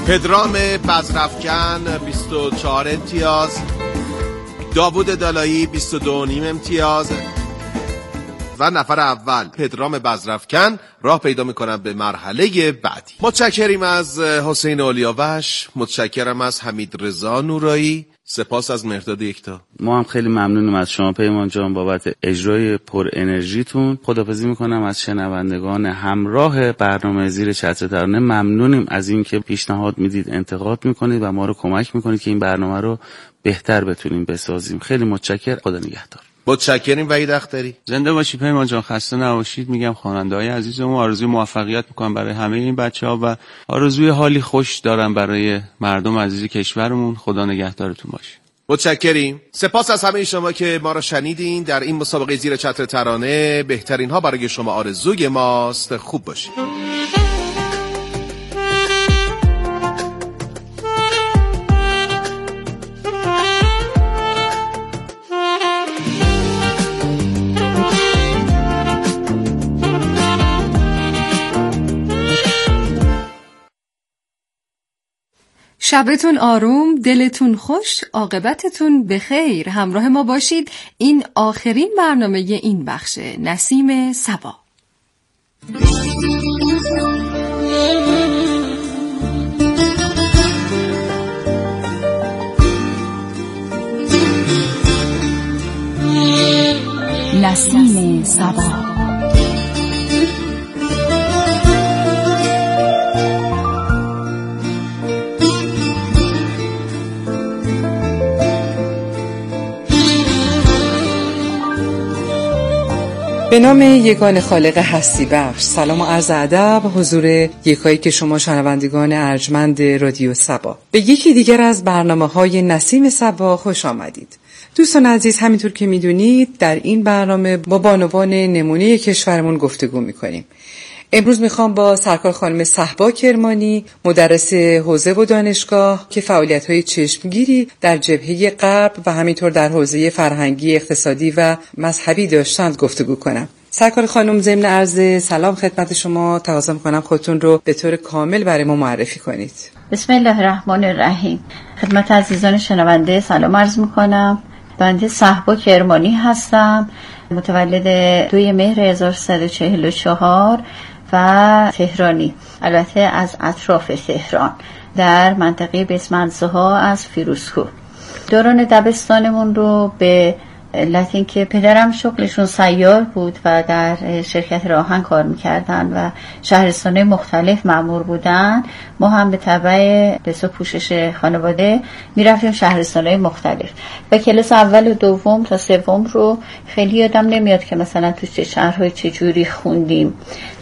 پدرام بزرافکن 24 امتیاز، داوود دالایی 22.5 امتیاز و نفر اول پدرام بزرافکن راه پیدا میکنن به مرحله بعدی. متشکریم از حسین اولیاوش، متشکرم از حمید رضا نورایی، سپاس از مهرداد یکتا. ما هم خیلی ممنونیم از شما پیمان جان بابت اجرای پر انرژیتون. خداحافظی میکنم از شنوندگان همراه برنامه زیر چتر ترانه. ممنونیم از اینکه پیشنهاد میدید، انتقاد میکنید و ما رو کمک میکنید که این برنامه رو بهتر بتونیم بسازیم. خیلی متشکرم. خدا نگهدار. متشکریم وحید اختری. زنده باشی پیمان جان، خسته نباشید. میگم خواننده‌های عزیزمون آرزوی موفقیت میکنم برای همه این بچه‌ها و آرزوی حالی خوش دارم برای مردم عزیز کشورمون. خدا نگهدارتون باشه. متشکریم. سپاس از همه شما که ما را شنیدین در این مسابقه زیر چتر ترانه. بهترین ها برای شما آرزوی ماست. خوب باشید. شبتون آروم، دلتون خوش، عاقبتتون بخیر. همراه ما باشید. این آخرین برنامه این بخش. نسیم صبا. نسیم صبا. به نام یگان خالق هستی بخش. سلام و عرض ادب حضور یکایی که شما شنوندگان ارجمند رادیو صبا. به یکی دیگر از برنامه‌های نسیم صبا خوش آمدید. دوستان عزیز، همینطور که میدونید در این برنامه با بانوان نمونه کشورمون گفتگو میکنیم. امروز میخوام با سرکار خانم صهبا کرمانی، مدرس حوزه و دانشگاه که فعالیت‌های چشمگیری در جبهه غرب و همینطور در حوزه فرهنگی، اقتصادی و مذهبی داشتند گفتگو کنم. سرکار خانم، ضمن عرض سلام خدمت شما تقاضا میکنم خودتون رو به طور کامل برای ما معرفی کنید. بسم الله الرحمن الرحیم. خدمت عزیزان شنونده سلام عرض میکنم. بنده صهبا کرمانی هستم، متولد 2 مهر 1344 و تهرانی، البته از اطراف تهران، در منطقه بسمنزها از فیروزکوه. دوران دبستانمون رو به علت اینکه پدرم شغلشون سیار بود و در شرکت راهن کار میکردن و شهرستانه مختلف مأمور بودن، ما هم به تبع لباس پوشش خانواده میرفتیم شهرستانه مختلف و کلاس اول و دوم تا سوم رو خیلی یادم نمیاد که مثلا تو چه شهرهای چه جوری خوندیم.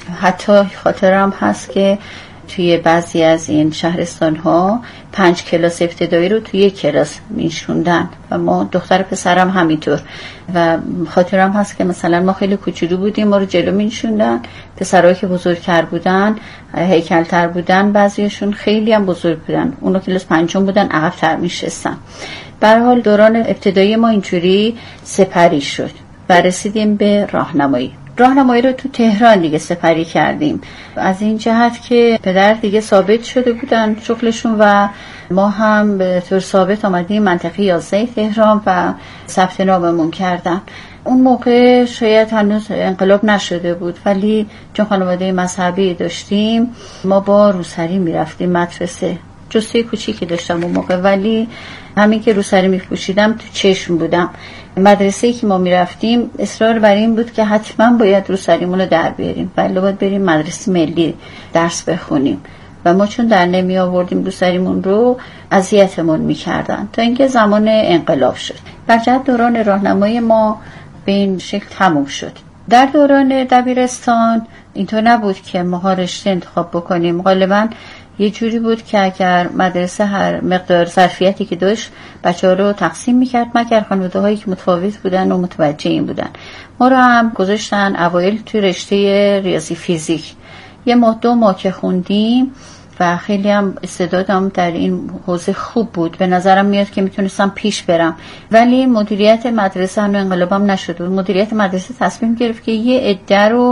حتی خاطرم هست که توی بعضی از این شهرستان ها 5 کلاس ابتدایی رو توی یک کلاس میشوندن و ما دختر پسرم همینطور. و خاطرم هست که مثلا ما خیلی کوچولو بودیم، ما رو جلو میشوندن، پسرایی که بزرگتر بودن، هیکلتر بودن، بعضیشون خیلی هم بزرگ بودن، اونا کلاس 5 بودن، عقب‌تر میشستن. به هر حال دوران ابتدایی ما اینجوری سپری شد و رسیدیم به راهنمایی. راهنمایی رو تو تهران دیگه سپری کردیم، از این جهت که پدر دیگه ثابت شده بودن شغلشون و ما هم به طور ثابت آمدیم منطقه 11 تهران و ثبت ناممون کردن. اون موقع شاید هنوز انقلاب نشده بود، ولی چون خانواده مذهبی داشتیم ما با روسری میرفتیم مدرسه. جسته کوچیکی داشتم اون موقع، ولی همین که روسری میپوشیدم تو چشم بودم. مدرسه‌ای که ما میرفتیم اصرار بر این بود که حتما باید روسریمون رو در بیاریم، ولی باید بریم مدرسه ملی درس بخونیم و ما چون در نمی آوردیم روسریمون رو اذیتمون میکردن تا اینکه زمان انقلاب شد. برجت دوران راهنمایی ما به این شکل تموم شد. در دوران دبیرستان اینطور نبود که ما رشته انتخاب بکنیم. غالباً یه جوری بود که اگر مدرسه هر مقدار ظرفیتی که داشت بچه‌ها رو تقسیم می‌کرد، مگر خانواده‌هایی که متفاوت بودن و متوجه این بودن. ما رو هم گذاشتن اوایل توی رشته ریاضی فیزیک. یه ماه 2 ماه که خوندیم و خیلی هم استعدادم در این حوزه خوب بود، به نظرم میاد که میتونستم پیش برم. ولی مدیریت مدرسه هنوز انقلابم نشده بود. مدیریت مدرسه تصمیم گرفت که یه عده رو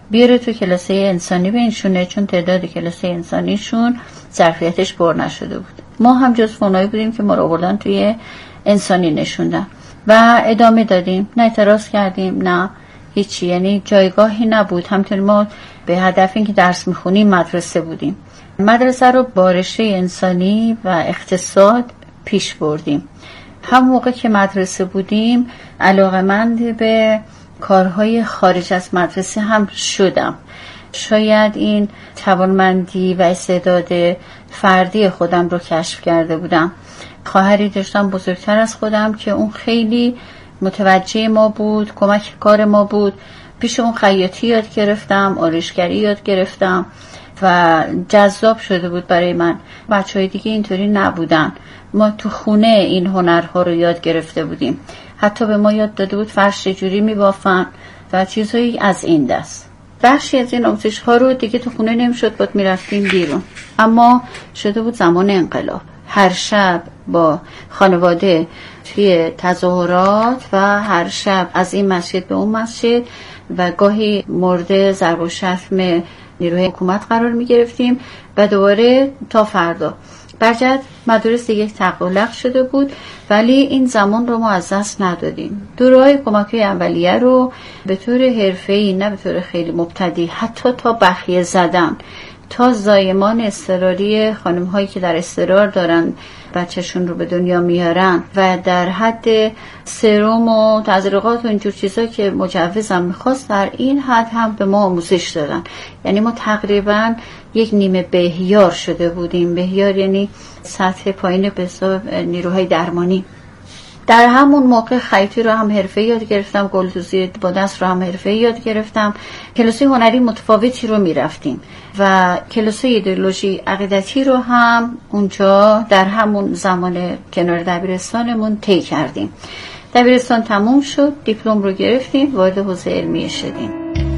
بیاره تو کلاسه انسانی بنشونه، چون تعداد کلاسه انسانیشون ظرفیتش پر نشده بود. ما هم جز اونایی بودیم که ما رو آوردن توی انسانی نشوندن و ادامه دادیم، نه اعتراض کردیم نه هیچی، یعنی جایگاهی نبود. همطور ما به هدف این که درس میخونیم مدرسه بودیم. مدرسه رو با رشته انسانی و اقتصاد پیش بردیم. هم موقع که مدرسه بودیم علاقه‌مند به کارهای خارج از مدرسه هم شدم. شاید این توانمندی و استعداد فردی خودم رو کشف کرده بودم. خواهری داشتم بزرگتر از خودم که اون خیلی متوجه ما بود، کمک کار ما بود. پیش اون خیاطی یاد گرفتم، آرایشگری یاد گرفتم و جذاب شده بود برای من. بچهای دیگه اینطوری نبودن. ما تو خونه این هنرها رو یاد گرفته بودیم. حتی به ما یاد داده بود فرش چجوری میبافن و چیزهایی از این دست. بخشی از این آموزش ها رو دیگه تو خونه نمیشد، بود میرفتیم بیرون. اما شده بود زمان انقلاب. هر شب با خانواده توی تظاهرات و هر شب از این مسجد به اون مسجد و گاهی مورد ضرب و شتم نیروی حکومت قرار می گرفتیم و دوباره تا فردا. برجت مدرسه یک تقلق شده بود، ولی این زمان رو ما از دست ندادیم. دوره‌های کمک‌های اولیه رو به طور حرفه‌ای، نه به طور خیلی مبتدی، حتی تا بخیه زدن، تا زایمان اضطراری خانم‌هایی که در اضطرار دارن بچه‌شون رو به دنیا میارن و در حد سرم و تزریقات و اینجور چیزا که مجوزم میخواست، در این حد هم به ما آموزش دادن. یعنی ما تقریبا یک نیمه بهیار شده بودیم. بهیار یعنی سطح پایین به حساب نیروهای درمانی. در همون موقع خیاطی رو هم حرفه‌ای یاد گرفتم، گلدوزی با دست رو هم حرفه‌ای یاد گرفتم. کلاس هنری متفاوتی رو میرفتیم و کلاس ایدئولوژی عقیدتی رو هم اونجا در همون زمان کنار دبیرستانمون طی کردیم. دبیرستان تموم شد، دیپلم رو گرفتیم، وارد حوزه علمیه شدیم.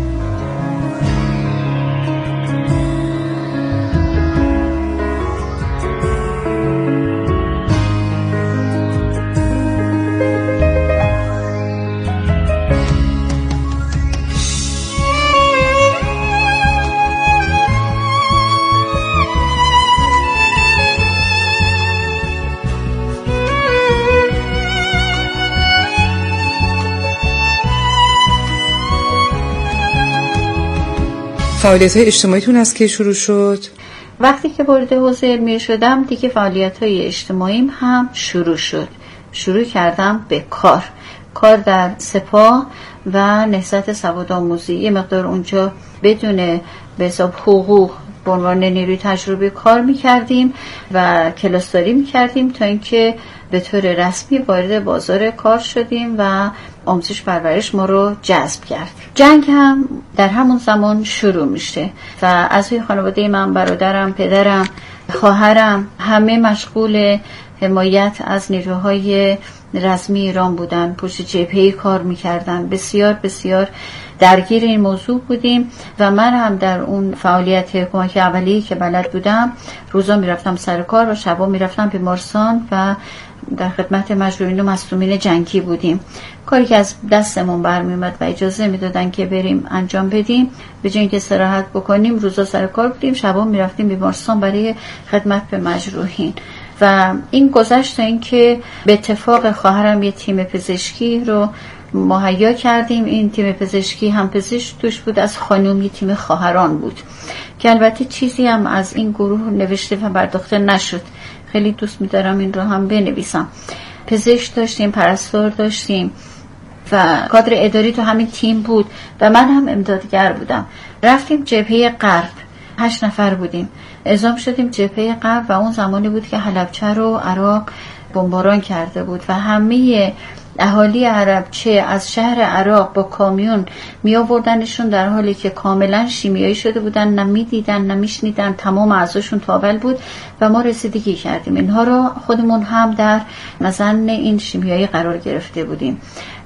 فعالیت‌های اجتماعیتون از کی شروع شد؟ وقتی که وارد حوزه علمیه شدم دیگه فعالیت‌های اجتماعیم هم شروع شد. شروع کردم به کار در سپاه و نهضت سوادآموزی. یه مقدار اونجا بدون به حساب حقوق به عنوان نیروی تجربه کار می‌کردیم و کلاسداری می‌کردیم تا اینکه به طور رسمی وارد بازار کار شدیم و آموزش پرورش ما رو جذب کرد. جنگ هم در همون زمان شروع میشه و اعضای خانواده من، برادرم، پدرم، خواهرم همه مشغول حمایت از نیروهای رسمی ایران بودن، پشت جبهه کار میکردن. بسیار بسیار درگیر این موضوع بودیم و من هم در اون فعالیت کمک اولیه‌ای که بلد بودم روزا میرفتم سر کار و شبا میرفتم بیمارستان و در خدمت مجروحین و مصدومین جنگی بودیم. کاری که از دستمون برمیومد و اجازه میدادن که بریم انجام بدیم، به جای اینکه استراحت بکنیم روزا سر کار بودیم، شبا میرفتیم بیمارستان برای خدمت به مجروحین. و این گذشت تا اینکه به اتفاق خواهرم یه تیم پزشکی رو مهیا کردیم. این تیم پزشکی هم پزشک توش بود از خانومی، تیم خواهران بود که البته چیزی هم از این گروه نوشته و پرداخته نشد. خیلی دوست می‌دارم این رو هم بنویسم. پزشک داشتیم، پرستار داشتیم و کادر اداری تو همین تیم بود و من هم امدادگر بودم. رفتیم جبهه غرب، 8 نفر بودیم، اعزام شدیم جبهه غرب و اون زمانی بود که حلبچه رو عراق بمباران کرده بود و همه اهالی عربچه از شهر عراق با کامیون می آوردنشون، در حالی که کاملا شیمیایی شده بودن، نه میدیدن نه میشنیدن، تمام اعضاشون تاول بود و ما رسیدگی کردیم. اینها رو خودمون هم در مظن این شیمیایی قرار گرفته بودیم.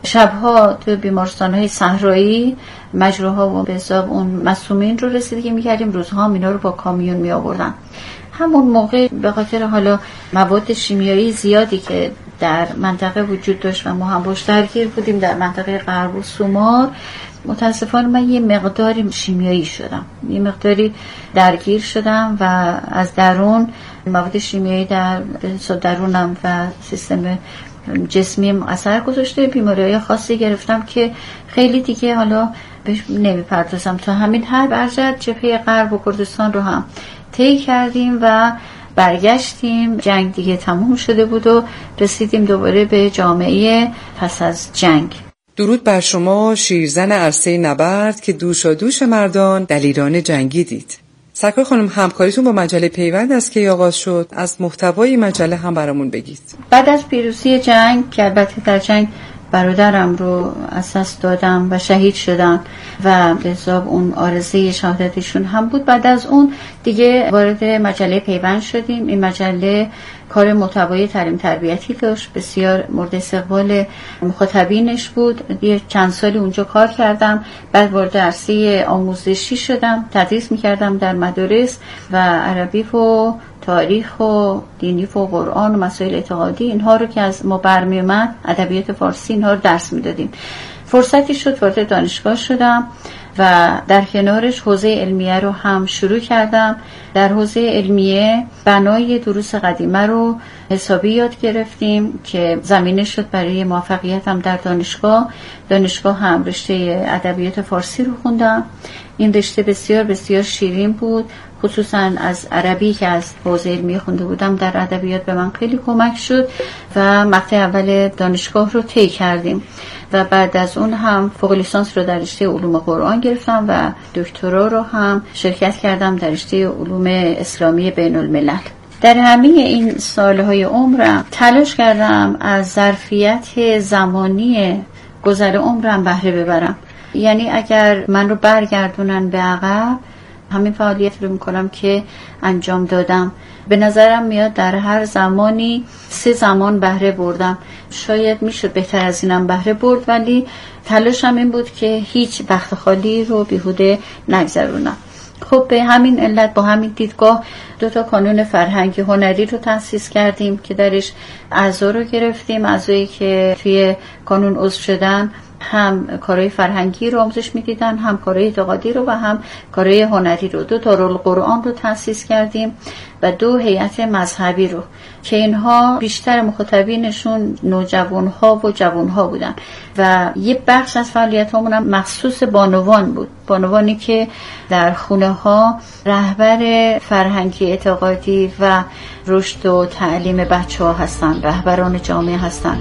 شبها تو بیمارستان‌های صحرایی مجروحا و به حساب اون مصدومین رو رسیدگی می‌کردیم، روزها هم اینا رو با کامیون می آوردن. همون موقع به خاطر حالا مواد شیمیایی زیادی که در منطقه وجود داشت و ما هم باش درگیر بودیم در منطقه غرب و سومار، متاسفانه من یه مقداری شیمیایی شدم، یه مقداری درگیر شدم و از درون مواد شیمیایی در درونم و سیستم جسمیم اثر گذاشته. بیماری‌های خاصی گرفتم که خیلی دیگه حالا بهش نمیپردازم. تا همین حد برجت جبهه غرب و کردستان رو هم طی کردیم و برگشتیم. جنگ دیگه تموم شده بود و رسیدیم دوباره به جامعه پس از جنگ. درود بر شما شیرزن عرصه نبرد که دوشا دوش مردان دلیران جنگی دید. سرکار خانم، همکاریتون با مجله پیوند است که آغاز شد، از محتوای مجله هم برامون بگید. بعد از پیروزی جنگ که البته در جنگ برادرم رو از دست دادم و شهید شدم و لذا اون آرزوی شهادتشون هم بود، بعد از اون دیگه وارد مجله پیوند شدیم. این مجله کار محتوای تعلیم تربیتی داشت، بسیار مورد استقبال مخاطبینش بود. یه چند سالی اونجا کار کردم، بعد وارد عرصه آموزشی شدم، تدریس میکردم در مدارس و عربی و تاریخ و دینی و قرآن و مسائل اعتقادی، اینها رو که از ما برمی اومد، ادبیات فارسی، اینها رو درس میدادیم. فرصتی شد وارد دانشگاه شدم و در کنارش حوزه علمیه رو هم شروع کردم. در حوزه علمیه بنای دروس قدیمه رو حسابی یاد گرفتیم که زمینه شد برای موفقیتم در دانشگاه هم رشته ادبیات فارسی رو خوندم. این رشته بسیار بسیار شیرین بود، خصوصا از عربی که از حوزه علمیه خونده بودم در ادبیات به من خیلی کمک شد و مقطع اول دانشگاه رو طی کردیم و بعد از اون هم فوق لیسانس رو در رشته علوم قرآن گرفتم و دکترا رو هم شرکت کردم در رشته علوم اسلامی بین الملل. در همه این سالهای عمرم تلاش کردم از ظرفیت زمانی گذر عمرم بهره ببرم. یعنی اگر من رو برگردونن به عقب، همین فعالیت رو میکنم که انجام دادم. به نظرم میاد در هر زمانی 3 زمان بهره بردم. شاید میشد بهتر از اینم بهره برد، ولی تلاشم این بود که هیچ وقت خالی رو بیهوده نگذرونم. خب به همین علت با همین دیدگاه 2 کانون فرهنگی هنری رو تأسیس کردیم که درش اعضا رو گرفتیم. اعضایی که توی کانون عضو شدن هم کارهای فرهنگی رو آموزش میدیدن، هم کارهای اعتقادی رو و هم کارهای هنری رو. 2 دارالقرآن رو تأسیس کردیم و 2 هیئت مذهبی رو که اینها بیشتر مخاطبینشون نوجوانها و جوانها بودن و یه بخش از فعالیتامون هم مخصوص بانوان بود. بانوانی که در خونه ها رهبر فرهنگی اعتقادی و رشد و تعلیم بچه ها هستن، رهبران جامعه هستن.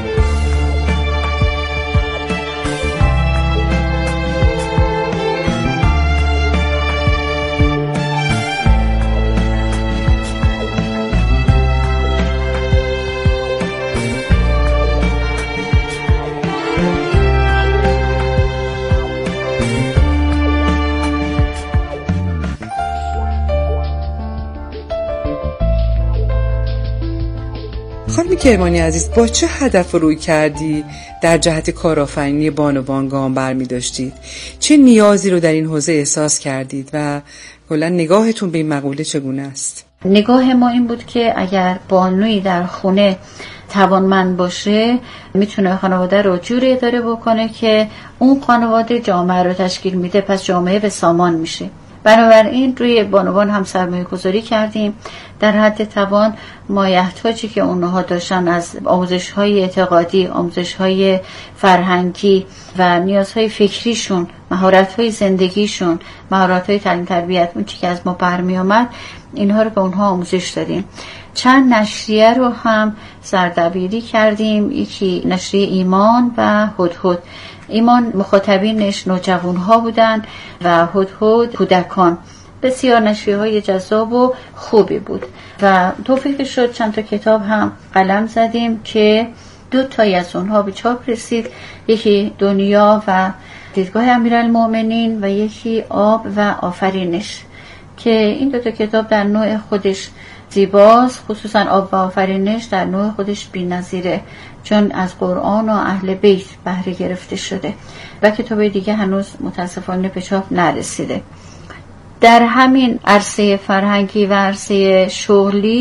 خانم کرمانی عزیز، با چه هدف روی کردی در جهت کارآفرینی بانوان گام برمی داشتید؟ چه نیازی رو در این حوزه احساس کردید و کلا نگاهتون به این مقوله چگونه است؟ نگاه ما این بود که اگر بانویی در خونه توانمند باشه، میتونه خانواده رو جوری اداره بکنه که اون خانواده جامعه رو تشکیل میده، پس جامعه به سامان میشه. بنابراین روی بانوان هم سرمایه گذاری کردیم. در حد توان مایحتاجی که اونها داشتن از آموزش‌های اعتقادی، آموزش‌های فرهنگی و نیازهای فکریشون، مهارت‌های زندگیشون، مهارت‌های تعلیم تربیت، اون چیزی که از ما برمی آمد، اینها رو به اونها آموزش دادیم. چند نشریه رو هم سردبیری کردیم. یکی نشریه ایمان و هدهد. ایمان مخاطبینش نوجوان‌ها بودن و هدهد کودکان. بسیار نشریه‌های جذاب و خوبی بود و توفیق شد چند تا کتاب هم قلم زدیم که 2 تایی از اونها به چاپ رسید. یکی دنیا و دیدگاه امیرالمومنین و یکی آب و آفرینش، که این 2 کتاب در نوع خودش زیباست. خصوصا آب و آفرینش در نوع خودش بی‌نظیره، چون از قرآن و اهل بیت بهره گرفته شده و کتاب دیگه هنوز متاسفانه به چاپ نرسیده. در همین عرصه فرهنگی و عرصه شغلی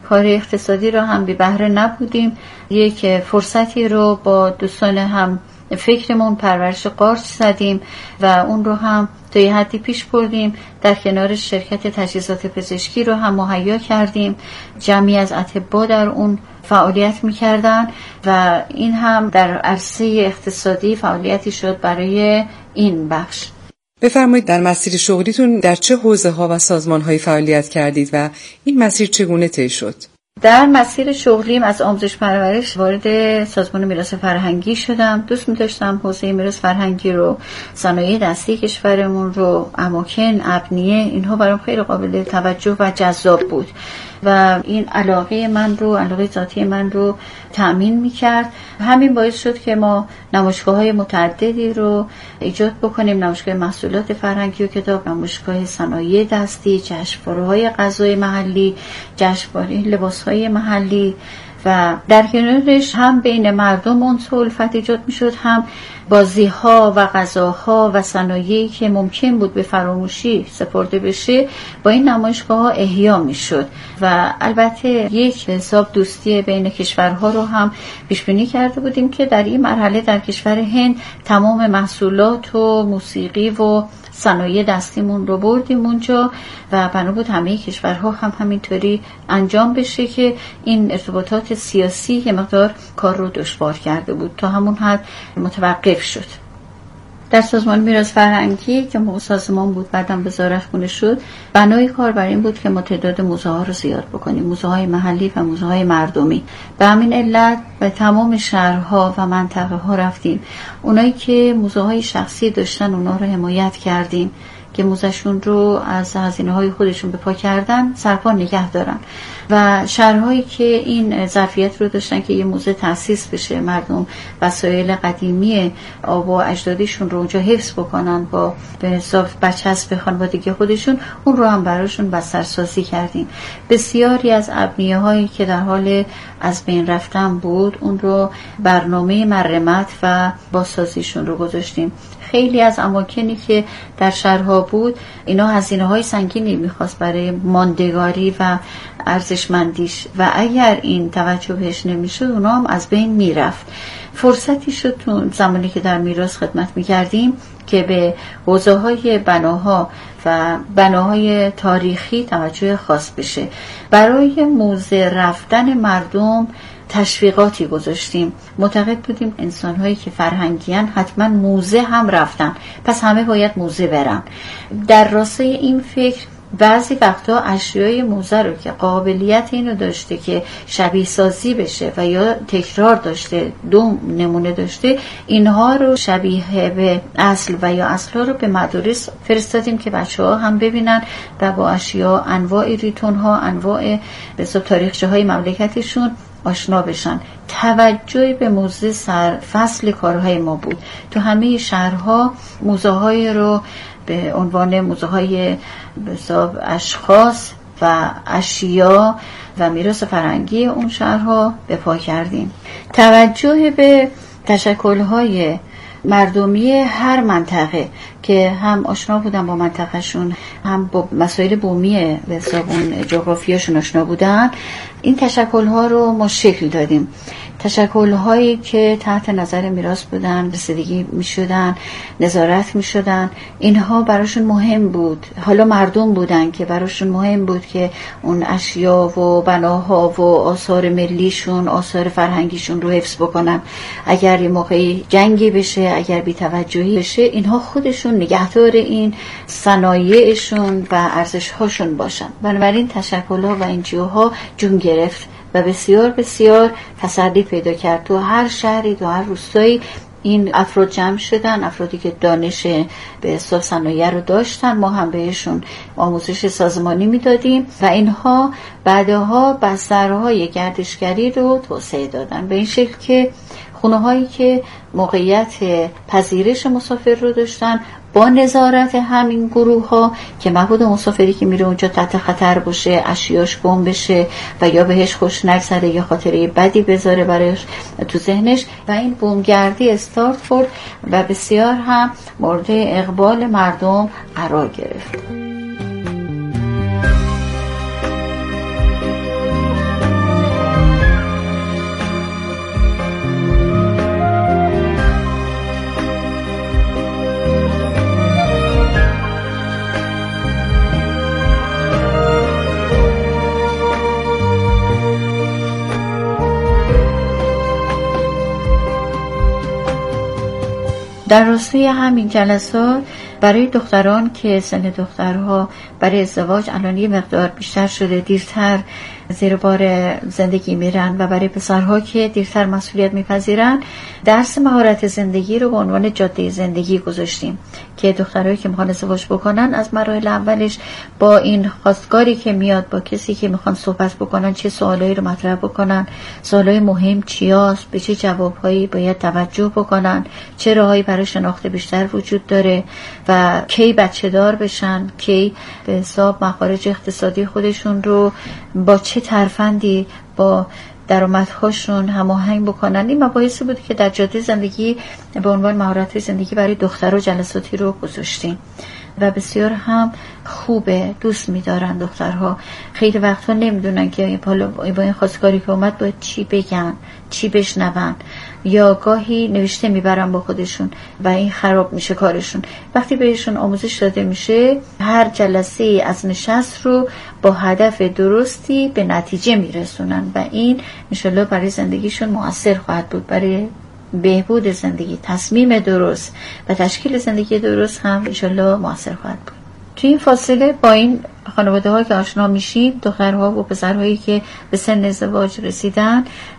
کار اقتصادی را هم بی بهره نبودیم. یک فرصتی رو با دوستان هم فکرمون پرورش قارچ زدیم و اون رو هم تا یه حدی پیش بردیم. در کنار شرکت تجهیزات پزشکی رو هم مهیا کردیم. جمعی از اطباء در اون فعالیت می‌کردن و این هم در عرصه اقتصادی فعالیتی شد برای این بخش. بفرمایید در مسیر شغلیتون در چه حوزه‌ها و سازمان‌هایی فعالیت کردید و این مسیر چگونه طی شد؟ در مسیر شغلیم از آموزش پرورش وارد سازمان میراث فرهنگی شدم. دوست می‌داشتم حوزه میراث فرهنگی رو، صنایع دستی کشورمون رو، اماکن، ابنیه، اینها برام خیلی قابل توجه و جذاب بود و این علاقه ذاتی من رو تأمین می‌کرد. همین باعث شد که ما نمایشگاه‌های متعددی رو ایجاد بکنیم، نمایشگاه محصولات فرهنگی و کتاب، نمایشگاه صنایع دستی، جشنواره‌های غذای محلی، جشنواره لباس‌های محلی و در کنارش هم بین مردم انس و الفت ایجاد می‌شد، هم بازی‌ها و غذاها و صنایعی که ممکن بود به فراموشی سپرده بشه با این نمایشگاه‌ها احیا می‌شد و البته یک حساب دوستی بین کشورها رو هم پیش بینی کرده بودیم که در این مرحله در کشور هند تمام محصولات و موسیقی و صنایع دستیمون رو بردیم اونجا و بنا بود همه کشورها هم همینطوری انجام بشه که این ارتباطات سیاسی یه مقدار کار رو دشوار کرده بود، تا همون حد متوقف شد. در سازمان میراث فرهنگی که موقع سازمان بود بعدم وزارتخونه شد، بنای کار بر این بود که ما تعداد موزه ها رو زیاد بکنیم، موزه های محلی و موزه های مردمی. به همین علت به تمام شهرها و منطقه ها رفتیم. اونایی که موزه های شخصی داشتن اونا رو حمایت کردیم که موزهشون رو از هزینه‌های خودشون به پا کردن سرپا نگه دارن و شهرهایی که این ظرفیت رو داشتن که یه موزه تأسیس بشه، مردم وسایل قدیمی آبا اجدادیشون رو اونجا حفظ بکنن با به حساب برچسب خانوادگی خودشون، اون رو هم براشون بسترسازی کردیم. بسیاری از ابنیه‌هایی که در حال از بین رفتن بود اون رو برنامه مرمت و بازسازیشون رو گذاشتیم. خیلی از اماکنی که در شهرها بود اینا هزینه‌های سنگینی می‌خواست برای ماندگاری و ارزشمندیش و اگر این توجه بهش نمی‌شد اونا هم از بین میرفت. فرصتی شد تو زمانی که در میراث خدمت می‌کردیم که به حوزه‌های بناها و بناهای تاریخی توجه خاص بشه. برای موزه رفتن مردم تشویقاتی گذاشتیم. معتقد بودیم انسان‌هایی که فرهنگیان حتما موزه هم رفتن، پس همه باید موزه برن. در راستای این فکر بعضی وقتا اشیای موزه رو که قابلیت اینو داشته که شبیه سازی بشه و یا تکرار داشته، دو نمونه داشته، اینها رو شبیه به اصل و یا اصلها رو به مدارس فرستادیم که بچه‌ها هم ببینن و با اشیا، انواع ریتون‌ها، انواع به حساب تاریخچه‌های مملکتشون آشنا بشن. توجه به موزه سر فصل کارهای ما بود. تو همه شهرها موزه های رو به عنوان موزه های به حساب اشخاص و اشیا و میراث فرهنگی اون شهرها به پا کردیم. توجه به تشکل‌های مردمی هر منطقه که هم آشنا بودن با منطقهشون، هم با مسائل بومی به حساب اون جغرافیاشون آشنا بودن، این تشکل‌ها رو ما شکل دادیم. تشکل‌هایی که تحت نظر میراث بودن، رسیدگی می‌شدن، نظارت می‌شدن، اینها براشون مهم بود. حالا مردم بودن که براشون مهم بود که اون اشیا و بناها و آثار ملیشون، آثار فرهنگیشون رو حفظ بکنن. اگر یه موقعی جنگی بشه، اگر بی‌توجهی بشه، اینها خودشون نگهدار این صنایعشون و ارزش‌هاشون باشن. بنابراین تشکل‌ها و انجیوها جون گرفت و بسیار بسیار تسری پیدا کرد. تو هر شهری، تو هر روستایی این افراد جمع شدن، افرادی که دانش به حساب صنایع رو داشتن، ما هم بهشون آموزش سازمانی میدادیم و اینها بعدها بسترهای گردشگری رو توسعه دادن به این شکل که خونه هایی که موقعیت پذیرش مسافر رو داشتن با نظارت همین گروه ها که مبادا مسافری که میره اونجا تحت خطر باشه، اشیاش گم بشه و یا بهش خوش نگذره یا خاطره بدی بذاره برایش تو ذهنش و این بومگردی استارت خورد و بسیار هم مورد اقبال مردم قرار گرفت. در راستای همین جلسات برای دختران که سن دخترها برای ازدواج الان یه مقدار بیشتر شده، دیرتر زیر بار زندگی میرن، و برای پسرها که دیرتر مسئولیت میپذیرن، درس مهارت زندگی رو به عنوان جاده زندگی گذاشتیم که دخترایی که میخوان ازدواج بکنن از مراحل اولش با این خواستگاری که میاد، با کسی که میخوان صحبت بکنن، چه سوالایی رو مطرح بکنن، سوالای مهم چیاست، به چه جوابهایی باید توجه بکنن، چه راههایی برای شناخت بیشتر وجود داره و کی بچه دار بشن، کی به حساب مخارج اقتصادی خودشون رو با چه ترفندی با درآمدهاشون هماهنگ بکنن. این مباحثی بود که در جاده زندگی به عنوان مهارت زندگی برای دخترها جلساتی رو گذاشتیم و بسیار هم خوبه، دوست می‌دارن دخترها. خیلی وقتا نمیدونن که حالا با این خواستگاری که اومد باید چی بگن، چی بشنون، یا گاهی نوشته میبرن با خودشون و این خراب میشه کارشون. وقتی بهشون آموزش داده میشه، هر جلسه از نشست رو با هدف درستی به نتیجه میرسونن و این انشالله برای زندگیشون مؤثر خواهد بود، برای بهبود زندگی، تصمیم درست و تشکیل زندگی درست هم انشالله مؤثر خواهد بود. توی این فاصله با این خانواده ها که آشنا میشیم، دخترها و پسرهایی که به سن ازدواج رسیدن،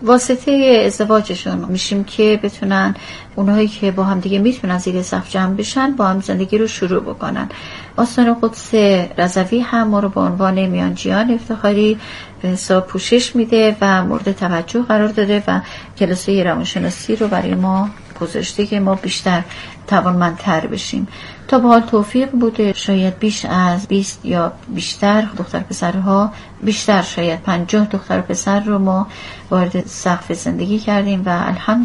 واسطه ازدواجشون میشیم که بتونن اونهایی که با هم دیگه میتونن زیر سقف جمع بشن با هم زندگی رو شروع بکنن. آستان قدس رضوی هم ما رو به عنوان میانجیان افتخاری به حساب پوشش میده و مورد توجه قرار داده و کلاسای روانشناسی رو برای ما گذاشته که ما بیشتر توانمندتر بشیم. تا به حال توفیق بوده شاید بیش از 20 یا بیشتر دختر پسرها، بیشتر شاید 50 دختر پسر رو ما وارد سقف زندگی کردیم و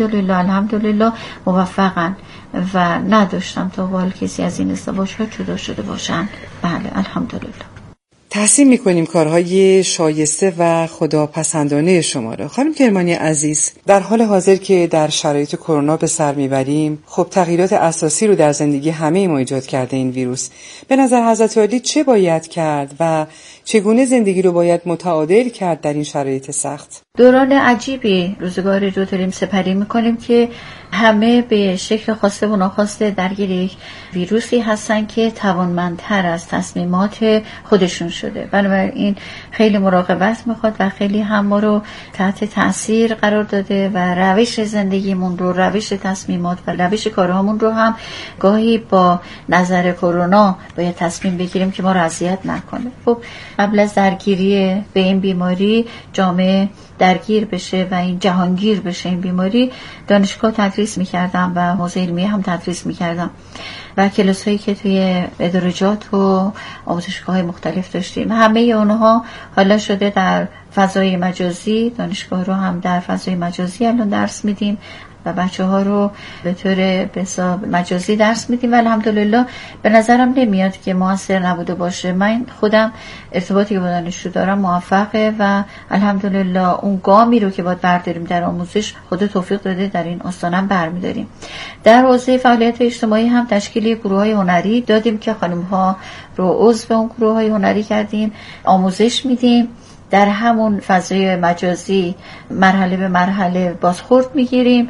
الحمدلله موفقن و نداشتم تا به حال کسی از این ازدواج‌ها جدا شده باشن. بله الحمدلله. تحسین میکنیم کارهای شایسته و خداپسندانه شما را. خانم کرمانی عزیز، در حال حاضر که در شرایط کرونا به سر میبریم، خب تغییرات اساسی رو در زندگی همه ما ایجاد کرده این ویروس. به نظر حضرت عالی چه باید کرد و چگونه زندگی رو باید متعادل کرد در این شرایط سخت؟ دوران عجیبی روزگار رو داریم سپری میکنیم که همه به شکل خواسته و ناخواسته درگیر یک ویروسی هستن که توانمندتر از تصمیمات خودشون شده. بنابراین خیلی مراقبت میخواد و خیلی هم ما رو تحت تأثیر قرار داده و روش زندگیمون رو، روش تصمیمات و روش کارهامون رو هم گاهی با نظر کرونا باید تصمیم بگیریم که ما رو اذیت نکنه. خب قبل از درگیری به این بیماری جامعه درگیر بشه و این جهانگیر بشه این بیماری، دانشگاه تدریس میکردم و حوزه علمیه هم تدریس میکردم و کلاس هایی که توی ادارجات و آموزشگاه مختلف داشتیم، همه اونها حالا شده در فضای مجازی. دانشگاه رو هم در فضای مجازی الان درس میدیم و بچه ها رو به طور به حساب مجازی درس میدیم و الحمدلله به نظرم نمیاد که موثر نبوده باشه. من خودم ارتباطی که با دانشجو دارم موفقه و الحمدلله اون گامی رو که باید برداریم در آموزش خدا توفیق داده در این آستانم برمیداریم. در حوزه فعالیت اجتماعی هم تشکیل گروه‌های هنری دادیم که خانم‌ها رو عضو اون گروه‌های هنری کردیم، آموزش میدیم. در همون فضای مجازی مرحله به مرحله بازخورد میگیریم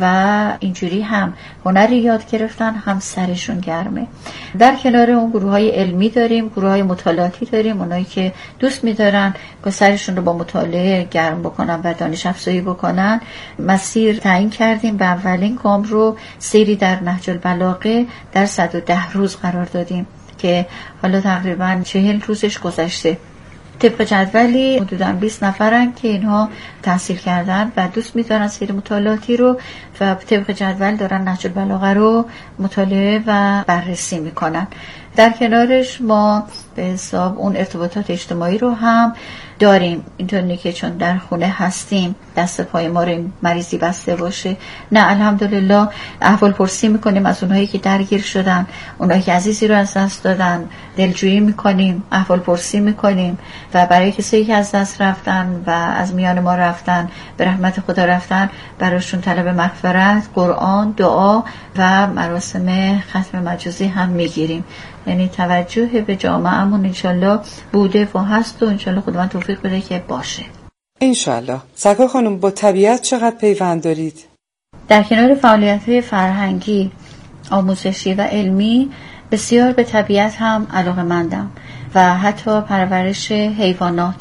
و اینجوری هم هنری یاد گرفتن هم سرشون گرمه. در کنار اون گروه‌های علمی داریم، گروه‌های مطالعاتی داریم، اونایی که دوست می‌دارن که سرشون رو با مطالعه گرم بکنن و دانش افزایی بکنن. مسیر تعیین کردیم و اولین گام رو سیری در نهج البلاغه در 110 روز قرار دادیم که حالا تقریباً 40 روزش گذشته. طبق جدولی حدوداً 20 نفرن که اینها تحصیل کردن و دوست می‌دارن سیر مطالعاتی رو و طبق جدول دارن نهج البلاغه رو مطالعه و بررسی میکنن. در کنارش ما به حساب اون ارتباطات اجتماعی رو هم داریم، اینطوری که چون در خونه هستیم دست پای ما رو مریضی بسته باشه نه، الحمدلله احوال پرسی میکنیم از اونهایی که درگیر شدن، اونهایی که عزیزی رو از دست دادن، دلجویی میکنیم، احوال پرسی میکنیم و برای کسایی که از دست رفتن و از میان ما رفتن، به رحمت خدا رفتن، براشون طلب مغفرت، قرآن، دعا و مراسم ختم مجازی هم میگیریم. یعنی توجه به جامعهمون انشالله بوده و هست و انشالله خداوند توفیق بده که باشه انشالله. سرکار خانم، با طبیعت چقدر پیوند دارید؟ در کنار فعالیت‌های فرهنگی آموزشی و علمی بسیار به طبیعت هم علاقه‌مندم و حتی پرورش حیوانات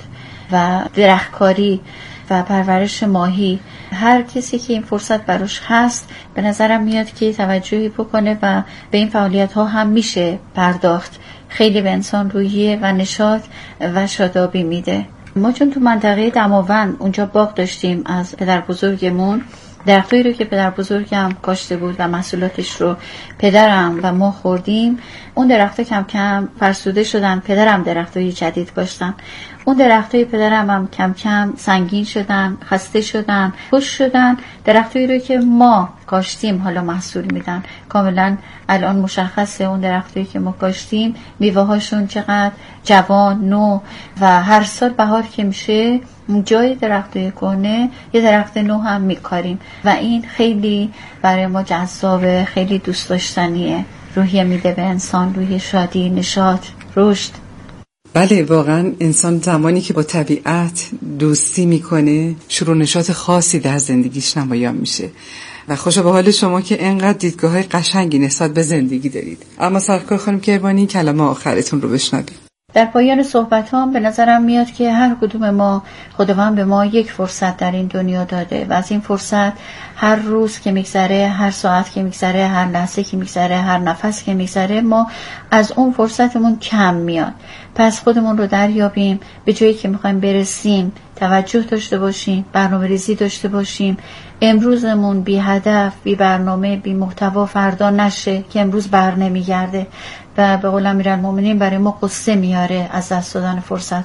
و درختکاری و پرورش ماهی. هر کسی که این فرصت براش هست به نظرم میاد که توجهی بکنه و به این فعالیت ها هم میشه پرداخت. خیلی به انسان روحیه و نشاط و شادابی میده. ما چون تو منطقه دماوند اونجا باغ داشتیم از پدر بزرگمون، درختایی رو که پدر بزرگم کاشته بود و محصولاتش رو پدرم و ما خوردیم، اون درخت‌ها کم کم فرسوده شدن. پدرم درختای جدید کاشتن، اون درختای پدرم هم کم کم سنگین شدن، خسته شدن، خشک شدن. درختایی رو که ما کاشتیم حالا محصول میدن. کاملا الان مشخصه اون درختایی که ما کاشتیم میوه هاشون چقدر جوان، نو و هر سال بهار که میشه جای درختای کهنه یه درخت نو هم میکاریم و این خیلی برای ما جذابه، خیلی دوست داشتنیه. روحیه میده به انسان، روحیه شادی، نشاط، رشد. بله، واقعا انسان زمانی که با طبیعت دوستی میکنه شروع نشاط خاصی در زندگیش نمایان میشه و خوشا به حال شما که انقدر دیدگاه‌های قشنگی نسبت به زندگی دارید. اما سرکار خانم کرمانی، کلمه آخرتون رو بشنویم. در پایان صحبت هم به نظرم میاد که هر کدوم ما خداوند به ما یک فرصت در این دنیا داده و از این فرصت هر روز که میگذره، هر ساعت که میگذره، هر لحظه که میگذره، هر نفس که میگذره، ما از اون فرصتمون کم میاد. پس خودمون رو دریابیم، به جایی که میخوایم برسیم توجه داشته باشیم، برنامه‌ریزی داشته باشیم. امروزمون بی هدف، بی برنامه، بی محتوا فردا نشه که امروز بر نمیگرده و به قول امیرالمومنین برای ما قصه میاره از دست دادن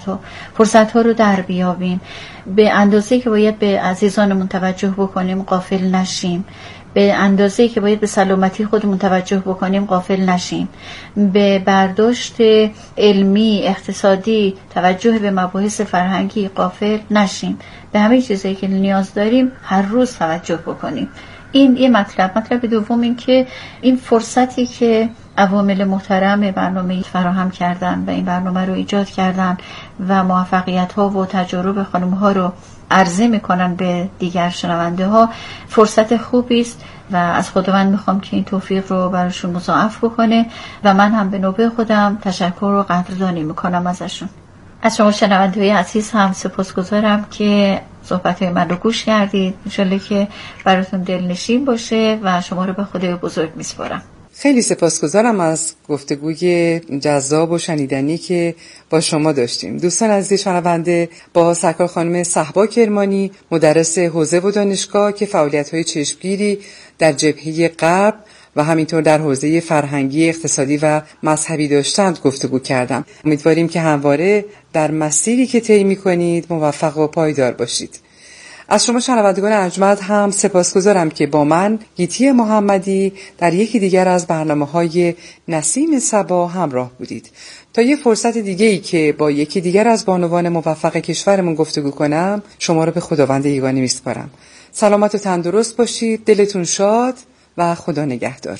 فرصت ها رو در بیابیم. به اندازه‌ای که باید به عزیزانمون توجه بکنیم غافل نشیم، به اندازه‌ای که باید به سلامتی خودمون توجه بکنیم غافل نشیم، به برداشت علمی، اقتصادی، توجه به مباحث فرهنگی غافل نشیم. به همه چیزایی که نیاز داریم هر روز توجه بکنیم. این یه مطلب دوم این که این فرصتی که عوامل محترم برنامه فراهم کردن و این برنامه رو ایجاد کردن و موفقیت ها و تجارب خانم ها رو عرضه میکنن به دیگر شنونده ها، فرصت خوبی است و از خداوند میخوام که این توفیق رو براشون مضاعف بکنه و من هم به نوبه خودم تشکر و قدردانی میکنم ازشون. از شما شنونده های عزیز هم سپاسگزارم که صحبت های من رو گوش کردید. انشالله که براتون دلنشین باشه و شما رو به خدای بزرگ میسپارم. خیلی سپاسگزارم از گفتگوی جذاب و شنیدنی که با شما داشتیم. دوستان عزیز شنونده، با سرکار خانم صهبا کرمانی، مدرس حوزه و دانشگاه که فعالیت‌های چشمگیری در جبهه غرب و همینطور در حوزه فرهنگی، اقتصادی و مذهبی داشتند گفتگو کردم. امیدواریم که همواره در مسیری که طی می‌کنید موفق و پایدار باشید. از شما شنوندگان ارجمند هم سپاسگزارم که با من گیتی محمدی در یکی دیگر از برنامه‌های نسیم صبا همراه بودید. تا یه فرصت دیگه‌ای که با یکی دیگر از بانوان موفق کشورمون گفتگو کنم، شما رو به خداوند یگانه میسپارم. سلامت و تندرست باشید، دلتون شاد و خدا نگهدار.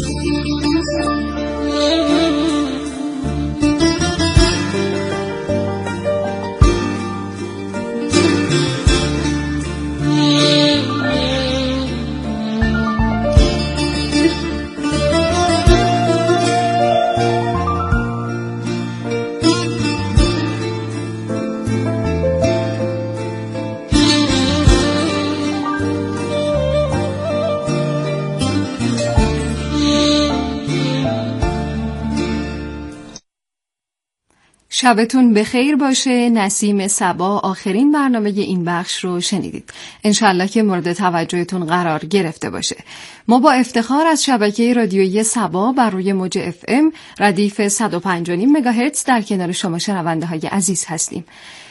شبتون بخیر باشه. نسیم صبا آخرین برنامه این بخش رو شنیدید. انشالله که مورد توجهتون قرار گرفته باشه. ما با افتخار از شبکه رادیویی صبا بر روی موج FM ردیف 105.5 مگاهرتز در کنار شما شنونده های عزیز هستیم.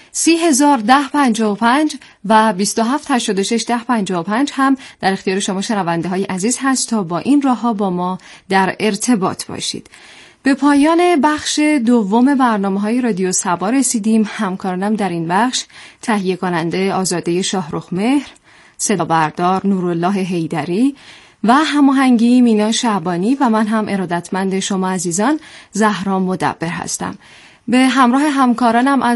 301055 و 27861055 هم در اختیار شما شنونده های عزیز هست تا با این راه‌ها با ما در ارتباط باشید. به پایان بخش دوم برنامه‌های رادیو صبا رسیدیم. همکارانم در این بخش تهیه کننده آزاده شاهرخمهر، صدا بردار نورالله حیدری و هماهنگی مینا شعبانی و من هم ارادتمند شما عزیزان زهرا مدبر هستم. به همراه همکارانم از